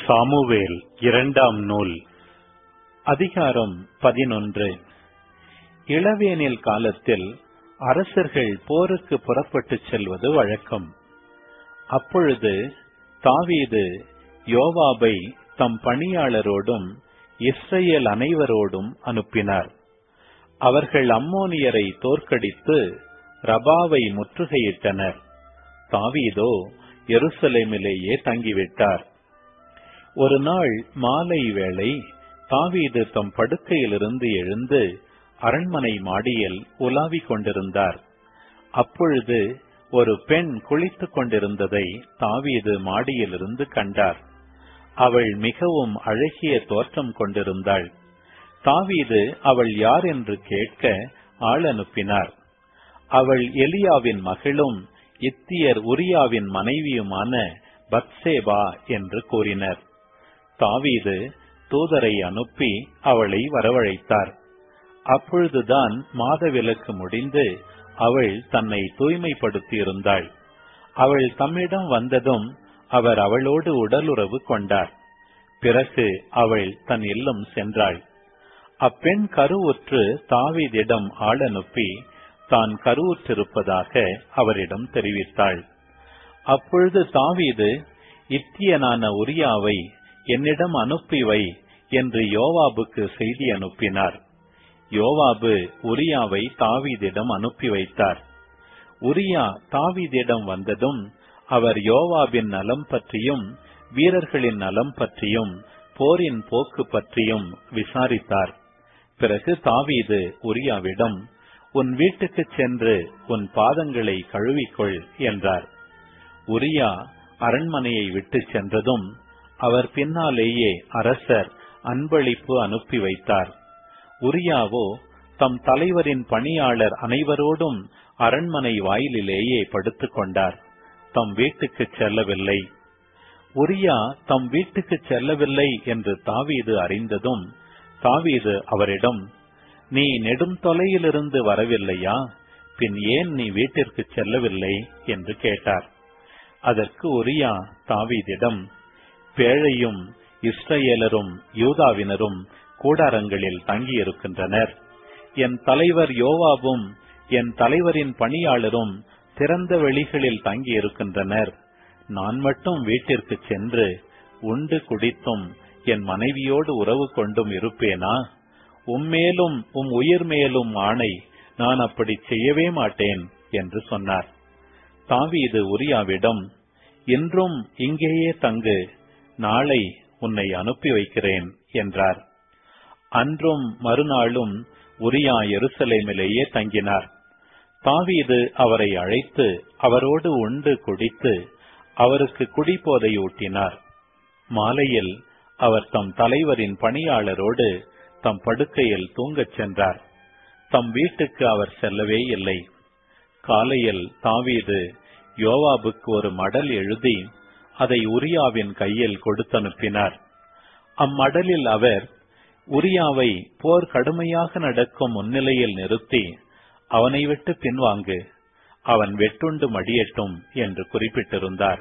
Samuel இரண்டாம் நூல் அதிகாரம் 11. இளவேனில் காலத்தில் அரசர்கள் போருக்கு புறப்பட்டுச் செல்வது வழக்கம். அப்பொழுது தாவீது யோவாபை தம் பணியாளரோடும் இஸ்ரேல் அனைவரோடும் அனுப்பினார். அவர்கள் அம்மோனியரை தோற்கடித்து ரபாவை முற்றுகையிட்டனர். தாவீதோ எருசலேமிலேயே தங்கிவிட்டார். ஒரு நாள் மாலை வேளை தாவீது தம் படுக்கையிலிருந்து எழுந்து அரண்மனை மாடியில் உலாவிக் கொண்டிருந்தார். அப்பொழுது ஒரு பெண் குளித்துக் கொண்டிருந்ததை தாவீது மாடியிலிருந்து கண்டார். அவள் மிகவும் அழகிய தோற்றம் கொண்டிருந்தாள். தாவீது அவள் யார் என்று கேட்க ஆள் அனுப்பினார். அவள் எலியாவின் மகளும் இத்தியர் உரியாவின் மனைவியுமான பத்சேபா என்று கூறினர். தாவீது தூதரை அனுப்பி அவளை வரவழைத்தார். அப்பொழுதுதான் மாதவிலக்கு முடிந்து அவள் தன்னை தூய்மைப்படுத்தியிருந்தாள். அவள் தம்மிடம் வந்ததும் அவர் அவளோடு உடலுறவு கொண்டார். பிறகு அவள் தன் இல்லம் சென்றாள். அப்பெண் கருவுற்று தாவீதிடம் ஆள் அனுப்பி தான் கருவுற்றிருப்பதாக அவரிடம் தெரிவித்தாள். அப்பொழுது தாவீது இத்தியனான உரியாவை என்னிடம் அனுப்பி வை என்று யோவாபுக்கு செய்தி அனுப்பினார். யோவாபு உரியாவை தாவீதிடம் அனுப்பி வைத்தார். உரியா தாவீதிடம் வந்ததும் அவர் யோவாபின் நலம் பற்றியும் வீரர்களின் நலம் பற்றியும் போரின் போக்கு பற்றியும் விசாரித்தார். பிறகு தாவீது உரியாவிடம், உன் வீட்டுக்குச் சென்று உன் பாதங்களை கழுவிக்கொள் என்றார். உரியா அரண்மனையை விட்டு சென்றதும் அவர் பின்னாலேயே அரசர் அன்பளிப்பு அனுப்பி வைத்தார். உரியாவோ தம் தலைவரின் பணியாளர் அனைவரோடும் அரண்மனை வாயிலிலேயே படுத்துக் கொண்டார். தம் வீட்டுக்குச் செல்லவில்லை. உரியா தம் வீட்டுக்குச் செல்லவில்லை என்று தாவீது அறிந்ததும் தாவீது அவரிடம், நீ நெடும் தொலையிலிருந்து வரவில்லையா? பின் ஏன் நீ வீட்டிற்கு செல்லவில்லை என்று கேட்டார். அதற்கு உரியா தாவீதிடம், பேழையும் இஸ்ரேலரும் யூதாவினரும் கூடாரங்களில் தங்கியிருக்கின்றனர். என் தலைவர் யோவாபும் என் தலைவரின் பணியாளரும் திறந்த வெளிகளில் தங்கியிருக்கின்றனர். நான் மட்டும் வீட்டிற்கு சென்று உண்டு குடித்தும் என் மனைவியோடு உறவு கொண்டும் இருப்பேனா? உம்மேலும் உம் உயிர் மேலும் ஆணை, நான் அப்படி செய்யவே மாட்டேன் என்று சொன்னார். தாவீது உரியாவிடம், இன்றும் இங்கேயே தங்கு, நாளை உன்னை அனுப்பி வைக்கிறேன் என்றார். அன்றும் மறுநாளும் உரியா எருசலேமிலேயே தங்கினார். தாவீது அவரை அழைத்து அவரோடு உண்டு குடித்து அவருக்கு குடிபோதை ஊட்டினார். மாலையில் அவர் தம் தலைவரின் பணியாளரோடு தம் படுக்கையில் தூங்கச் சென்றார். தம் வீட்டுக்கு அவர் செல்லவே இல்லை. காலையில் தாவீது யோவாபுக்கு ஒரு மடல் எழுதி அதை உரியாவின் கையில் கொடுத்தனுப்பினார். அம்மடலில் அவர் உரியாவை போர் கடுமையாக நடக்கும் முன்னிலையில் நிறுத்தி, அவனை விட்டு பின்வாங்கு, அவன் வெட்டுண்டு மடியட்டும் என்று குறிப்பிட்டிருந்தார்.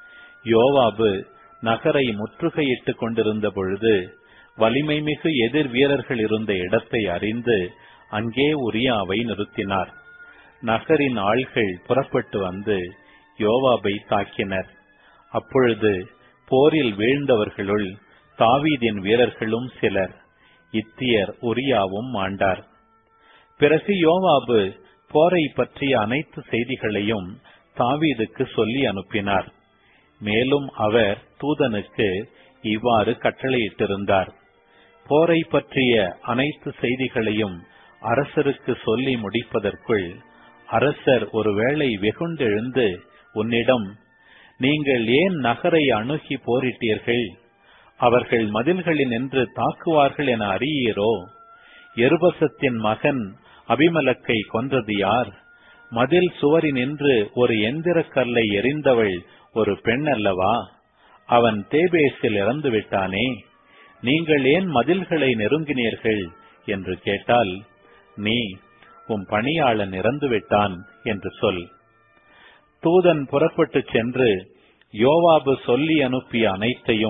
யோவாபு நகரை முற்றுகையிட்டுக் கொண்டிருந்த பொழுது வலிமை மிகு எதிர் வீரர்கள் இருந்த இடத்தை அறிந்து அங்கே உரியாவை நிறுத்தினார். நகரின் ஆள்கள் புறப்பட்டு வந்து யோவாபை தாக்கினர். அப்பொழுது போரில் வீழ்ந்தவர்களுள் தாவீதின் வீரர்களும் சிலர், இத்தியர் உரியாவும் மாண்டார். பிறகு யோவாபு போரை பற்றிய அனைத்து செய்திகளையும் தாவீதுக்கு சொல்லி அனுப்பினார். மேலும் அவர் தூதனுக்கு இவ்வாறு கட்டளையிட்டிருந்தார், போரை பற்றிய அனைத்து செய்திகளையும் அரசருக்கு சொல்லி முடிப்பதற்குள் அரசர் ஒருவேளை வெகுண்டெழுந்து உன்னிடம், நீங்கள் ஏன் நகரை அணுகி போரிட்டீர்கள்? அவர்கள் மதில்களில் நின்று தாக்குவார்கள் என அறியீரோ? எருபசத்தின் மகன் அபிமெலக்கை கொன்றது யார்? மதில் சுவரினின்று ஒரு எந்திரக் கல்லை எறிந்தவள் ஒரு பெண் அல்லவா? அவன் தேபேசில் இறந்து விட்டானே. நீங்கள் ஏன் மதில்களை நெருங்கினீர்கள் என்று கேட்டால், நீ உம் பணியாளன் இறந்து விட்டான் என்று சொல். தூதன் புறப்பட்டு சென்று யோவாபு சொல்லி அனுப்பிய அனைத்தையும்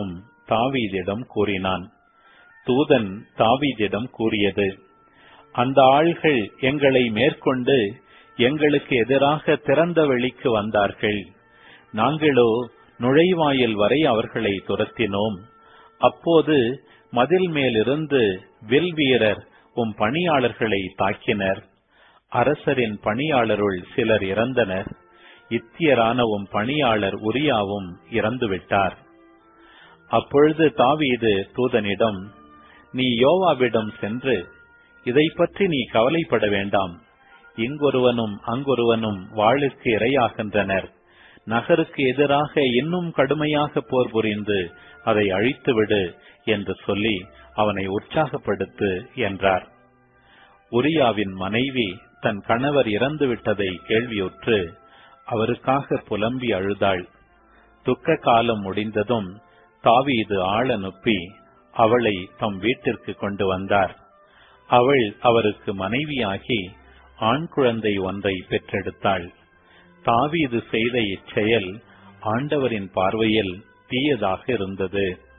தாவீதிடம் கூறினான். தூதன் தாவீதிடம் கூறியது, அந்த ஆள்கள் எங்களை மேற்கொண்டு எங்களுக்கு எதிராக திறந்த வெளிக்கு வந்தார்கள். நாங்களோ நுழைவாயில் வரை அவர்களை துரத்தினோம். அப்போது மதில் மேலிருந்து வில் வீரர் உம் பணியாளர்களை தாக்கினர். அரசரின் பணியாளருள் சிலர் இறந்தனர். இத்தியரான உம் பணியாளர் உரியாவும் இறந்துவிட்டார். அப்பொழுது தாவீது தூதனிடம், நீ யோவாபிடம் சென்று, இதை பற்றி நீ கவலைப்பட வேண்டாம். இங்கொருவனும் அங்கொருவனும் வாளுக்கு இரையாகின்றனர். நகருக்கு எதிராக இன்னும் கடுமையாக போர் புரிந்து அதை அழித்துவிடு என்று சொல்லி அவனை உற்சாகப்படுத்து என்றார். உரியாவின் மனைவி தன் கணவர் இறந்துவிட்டதை கேள்வியுற்று அவருக்காக புலம்பி அழுதாள். துக்க காலம் முடிந்ததும் தாவீது ஆள் அனுப்பி அவளை தம் வீட்டிற்கு கொண்டு வந்தார். அவள் அவருக்கு மனைவியாகி ஆண் குழந்தை ஒன்றை பெற்றெடுத்தாள். தாவீது செய்த இச்செயல் ஆண்டவரின் பார்வையில் தீயதாக இருந்தது.